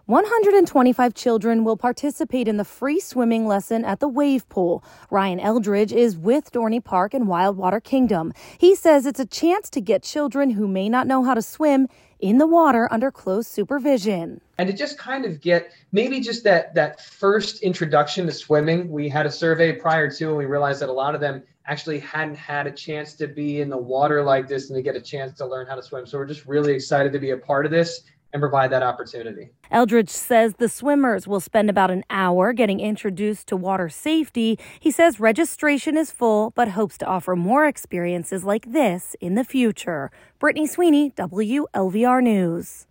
125 children will participate in the free swimming lesson at the wave pool. Ryan Eldridge is with Dorney Park and Wildwater Kingdom. He says it's a chance to get children who may not know how to swim in the water under close supervision. And to just kind of get maybe just that first introduction to swimming. We had a survey prior to, and we realized that a lot of them actually hadn't had a chance to be in the water like this and to get a chance to learn how to swim. So we're just really excited to be a part of this and provide that opportunity. Eldridge says the swimmers will spend about an hour getting introduced to water safety. He says registration is full, but hopes to offer more experiences like this in the future. Brittany Sweeney, WLVR News.